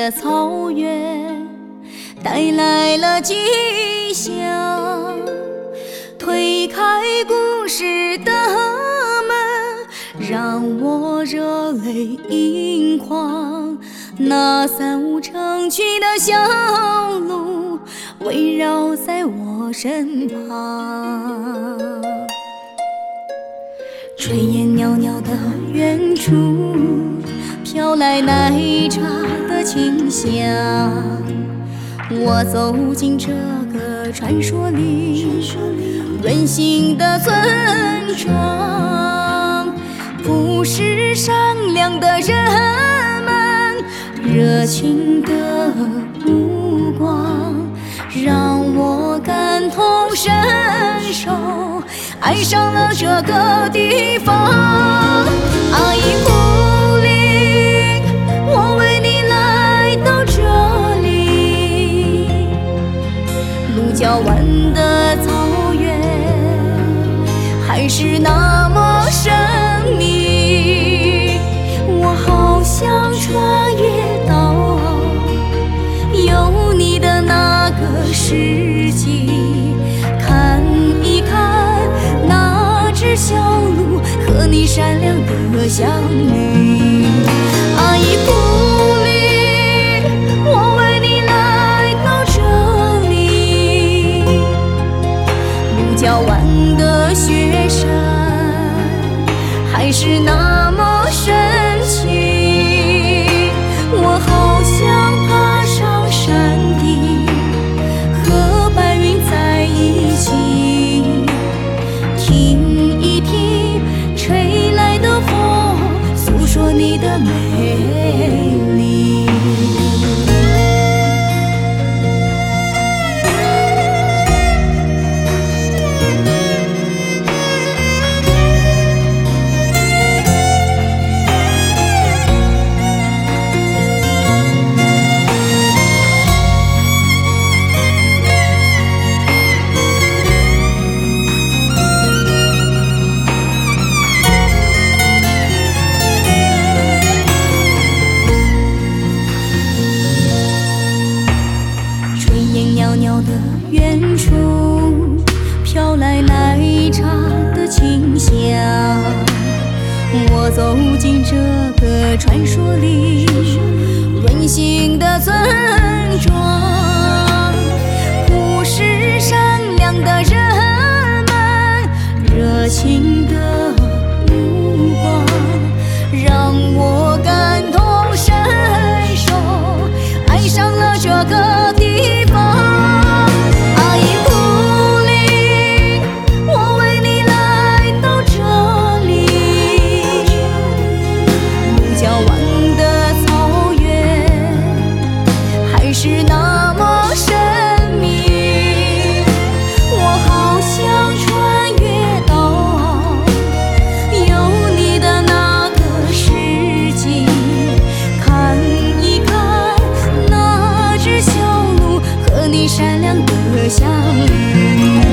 的草原带来了吉祥，推开故事的门，让我热泪盈眶。那三五成群的小鹿围绕在我身旁，炊烟袅袅的远处飘来奶茶的清香。我走进这个传说里温馨的村庄，朴实善良的人们，热情的目光，让我感同身受，爱上了这个地方。阿依古里，我为你来到这里，鹿角湾的草原还是那么神秘，我好想穿越到有你的那个世纪，看一看那只小鹿和你善良的相遇。阿依古里，我为你来到这里，鹿角湾的雪山还是那么神奇，我好想爬上山顶，和白云在一起，听一听吹来的风，诉说你的美丽。袅袅的远处飘来奶茶的清香，我走进这个传说里温馨的村庄，朴实善良的人们，热情的目光，让我感同身受，爱上了这个地方。是那么神秘，我好想穿越到有你的那个世纪，看一看那只小鹿和你善良的相遇。